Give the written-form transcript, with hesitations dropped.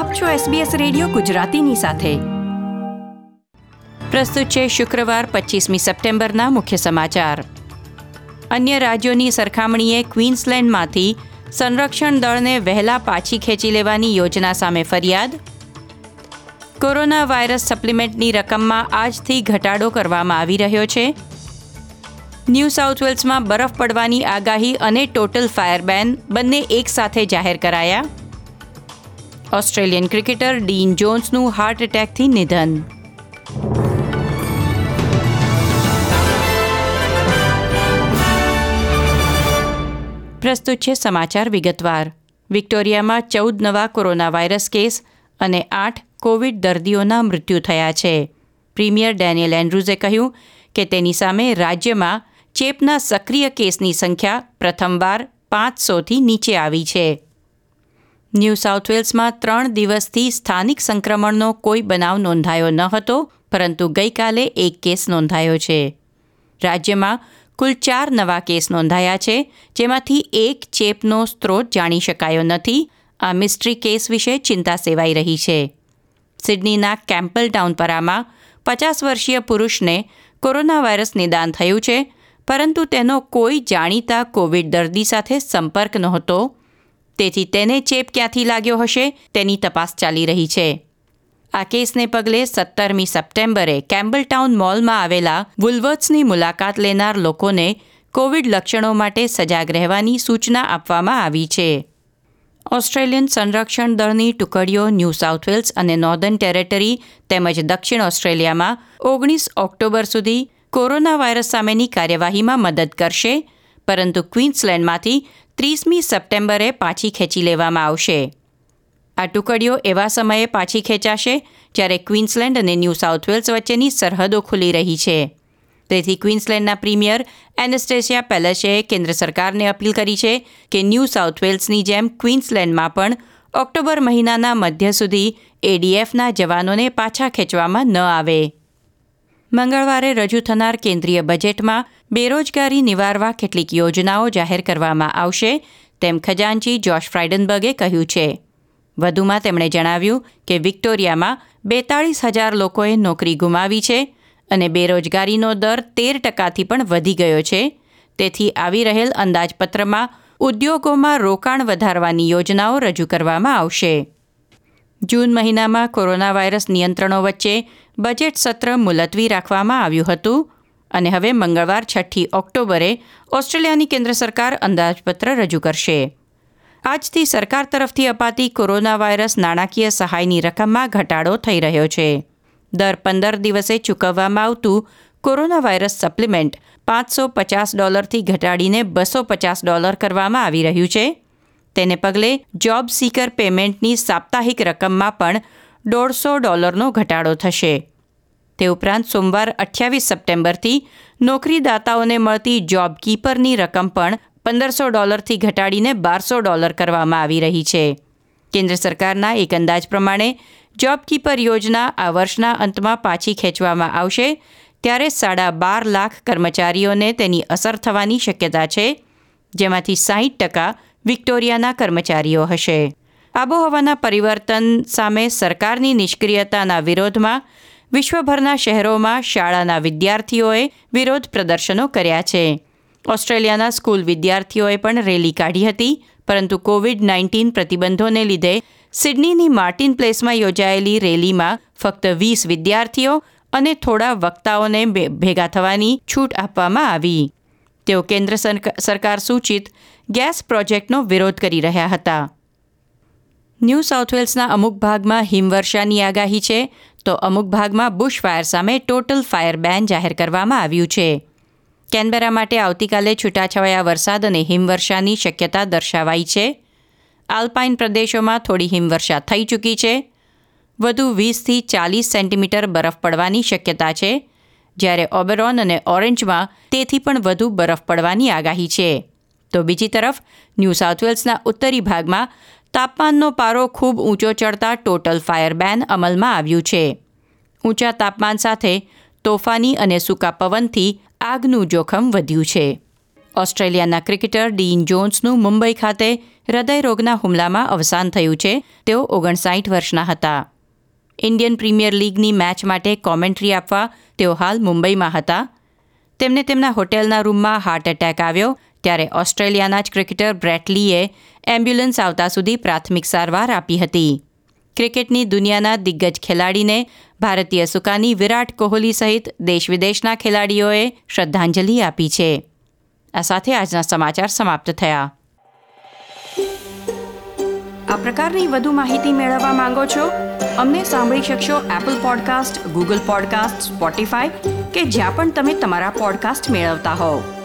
આપ છો SBS radio ગુજરાતીની સાથે. પ્રસ્તુત છે શુક્રવાર 25મી સપ્ટેમ્બરના મુખ્ય સમાચાર. અન્ય રાજ્યોની સરખામણીએ ક્વીન્સલેન્ડમાંથી સંરક્ષણ દળને વહેલા પાછી ખેંચી લેવાની યોજના સામે ફરિયાદ. કોરોના વાયરસ સપ્લિમેન્ટની રકમમાં આજથી ઘટાડો કરવામાં આવી રહ્યો છે. ન્યૂ સાઉથ વેલ્સમાં બરફ પડવાની આગાહી અને ટોટલ ફાયર બેન બંને એકસાથે જાહેર કરાયા. ઓસ્ટ્રેલિયન ક્રિકેટર ડીન જોન્સનું હાર્ટ એટેકથી નિધન. પ્રસ્તુત છે સમાચાર વિગતવાર. વિક્ટોરિયામાં 14 નવા કોરોના વાયરસ કેસ અને 8 કોવિડ દર્દીઓના મૃત્યુ થયા છે. પ્રીમિયર ડેનિયલ એન્ડ્રુઝે કહ્યું કે તેની સામે રાજ્યમાં ચેપના સક્રિય કેસની સંખ્યા પ્રથમવાર 500થી નીચે આવી છે. ન્યૂ સાઉથ વેલ્સમાં 3 દિવસથી સ્થાનિક સંક્રમણનો કોઈ બનાવ નોંધાયો ન હતો, પરંતુ ગઈકાલે 1 કેસ નોંધાયો છે. રાજ્યમાં કુલ 4 નવા કેસ નોંધાયા છે, જેમાંથી 1 ચેપનો સ્ત્રોત જાણી શકાયો નથી. આ મિસ્ટ્રી કેસ વિશે ચિંતા સેવાઈ રહી છે. સિડનીના કેમ્પલટાઉનપરામાં 50 વર્ષીય પુરુષને કોરોના વાયરસ નિદાન થયું છે, પરંતુ તેનો કોઈ જાણીતા કોવિડ દર્દી સાથે સંપર્ક નહોતો. તેથી તેને ચેપ ક્યાંથી લાગ્યો હશે તેની તપાસ ચાલી રહી છે. આ કેસને પગલે 17મી સપ્ટેમ્બરે કેમ્પલટાઉન મોલમાં આવેલા વુલવર્થ્સની મુલાકાત લેનાર લોકોને કોવિડ લક્ષણો માટે સજાગ રહેવાની સૂચના આપવામાં આવી છે. ઓસ્ટ્રેલિયન સંરક્ષણ દળની ટુકડીઓ ન્યૂ સાઉથ વેલ્સ અને નોર્ધન ટેરેટરી તેમજ દક્ષિણ ઓસ્ટ્રેલિયામાં 19 ઓક્ટોબર સુધી કોરોના વાયરસ સામેની કાર્યવાહીમાં મદદ કરશે, પરંતુ ક્વીન્સલેન્ડમાંથી 30મી સપ્ટેમ્બરે પાછી ખેંચી લેવામાં આવશે. આ ટુકડીઓ એવા સમયે પાછી ખેંચાશે જ્યારે ક્વીન્સલેન્ડ અને ન્યૂ સાઉથ વેલ્સ વચ્ચેની સરહદો ખુલી રહી છે. તેથી ક્વીન્સલેન્ડના પ્રીમિયર એનેસ્ટેસિયા પેલેસે કેન્દ્ર સરકારને અપીલ કરી છે કે ન્યૂ સાઉથ વેલ્સની જેમ ક્વીન્સલેન્ડમાં પણ ઓક્ટોબર મહિનાના મધ્ય સુધી એડીએફના જવાનોને પાછા ખેંચવામાં ન આવે. મંગળવારે રજૂ થનાર કેન્દ્રીય બજેટમાં બેરોજગારી નિવારવા કેટલીક યોજનાઓ જાહેર કરવામાં આવશે, તેમ ખજાનચી જોશ ફ્રાઇડનબર્ગે કહ્યું છે. વધુમાં તેમણે જણાવ્યું કે વિક્ટોરિયામાં 42,000 લોકોએ નોકરી ગુમાવી છે અને બેરોજગારીનો દર 13%થી પણ વધી ગયો છે. તેથી આવી રહેલ અંદાજપત્રમાં ઉદ્યોગોમાં રોકાણ વધારવાની યોજનાઓ રજૂ કરવામાં આવશે. જૂન મહિનામાં કોરોના વાયરસ નિયંત્રણો વચ્ચે બજેટ સત્ર મુલતવી રાખવામાં આવ્યું હતું અને હવે મંગળવાર 6 ઓક્ટોબરે ઓસ્ટ્રેલિયાની કેન્દ્ર સરકાર અંદાજપત્ર રજૂ કરશે. આજથી સરકાર તરફથી અપાતી કોરોના વાયરસ નાણાકીય સહાયની રકમમાં ઘટાડો થઈ રહ્યો છે. દર 15 દિવસે ચૂકવવામાં આવતું કોરોના વાયરસ સપ્લિમેન્ટ $550થી ઘટાડીને $250 કરવામાં આવી રહ્યું છે. તેને પગલે જોબ સીકર પેમેન્ટની સાપ્તાહિક રકમમાં પણ $150નો ઘટાડો થશે. તે ઉપરાંત સોમવાર 28 સપ્ટેમ્બરથી નોકરીદાતાઓને મળતી જોબ કીપરની રકમ પણ $1,500થી ઘટાડીને $1,200 કરવામાં આવી રહી છે. કેન્દ્ર સરકારના એક અંદાજ પ્રમાણે જોબ કીપર યોજના આ વર્ષના અંતમાં પાછી ખેંચવામાં આવશે, ત્યારે 12.5 લાખ કર્મચારીઓને તેની અસર થવાની શક્યતા છે, જેમાંથી 60% વિક્ટોરિયાના કર્મચારીઓ હશે. આબોહવાના પરિવર્તન સામે સરકારની નિષ્ક્રિયતાના વિરોધમાં વિશ્વભરના શહેરોમાં શાળાના વિદ્યાર્થીઓએ વિરોધ પ્રદર્શનો કર્યા છે. ઓસ્ટ્રેલિયાના સ્કૂલ વિદ્યાર્થીઓએ પણ રેલી કાઢી હતી, પરંતુ કોવિડ-19 પ્રતિબંધોને લીધે સિડનીની માર્ટિન પ્લેસમાં યોજાયેલી રેલીમાં ફક્ત 20 વિદ્યાર્થીઓ અને થોડા વક્તાઓને ભેગા થવાની છૂટ આપવામાં આવી. તેઓ કેન્દ્ર સરકાર સૂચિત ગેસ પ્રોજેક્ટનો વિરોધ કરી રહ્યા હતા. ન્યૂ સાઉથ વેલ્સના અમુક ભાગમાં હિમવર્ષાની આગાહી છે, તો અમુક ભાગમાં બુશફાયર સામે ટોટલ ફાયર બેન જાહેર કરવામાં આવ્યું છે. કેનબેરા માટે આવતીકાલે છૂટાછવાયા વરસાદ અને હિમવર્ષાની શક્યતા દર્શાવાઈ છે. આલ્પાઇન પ્રદેશોમાં થોડી હિમવર્ષા થઈ ચૂકી છે. વધુ 20થી 40 સેન્ટીમીટર બરફ પડવાની શક્યતા છે, જ્યારે ઓબેરોન અને ઓરેન્જમાં તેથી પણ વધુ બરફ પડવાની આગાહી છે. તો બીજી તરફ ન્યૂ સાઉથ વેલ્સના ઉત્તરી ભાગમાં તાપમાનનો પારો ખૂબ ઊંચો ચડતા ટોટલ ફાયર બેન અમલમાં આવ્યું છે. ઊંચા તાપમાન સાથે તોફાની અને સૂકા પવનથી આગનું જોખમ વધ્યું છે. ઓસ્ટ્રેલિયાના ક્રિકેટર ડીન જોન્સનું મુંબઈ ખાતે હૃદયરોગના હુમલામાં અવસાન થયું છે. તેઓ 59 વર્ષના હતા. ઇન્ડિયન પ્રીમિયર લીગની મેચ માટે કોમેન્ટ્રી આપવા તેઓ હાલ મુંબઈમાં હતા. તેમને તેમના હોટેલના રૂમમાં હાર્ટ એટેક આવ્યો ત્યારે ઓસ્ટ્રેલિયાના જ ક્રિકેટર બ્રેટ લીએ એમ્બ્યુલન્સ આવતા સુધી પ્રાથમિક સારવાર આપી હતી. ક્રિકેટની દુનિયાના દિગ્ગજ ખેલાડીને ભારતીય સુકાની વિરાટ કોહલી સહિત દેશ વિદેશના ખેલાડીઓએ શ્રદ્ધાંજલિ આપી છે. આ સાથે આજના સમાચાર સમાપ્ત થયા. આ પ્રકારની વધુ માહિતી મેળવવા માંગો છો? અમને સાંભળી શકશો Apple podcast, Google podcast, Spotify કે જ્યાં પણ તમે તમારા પોડકાસ્ટ મેળવતા હોવ.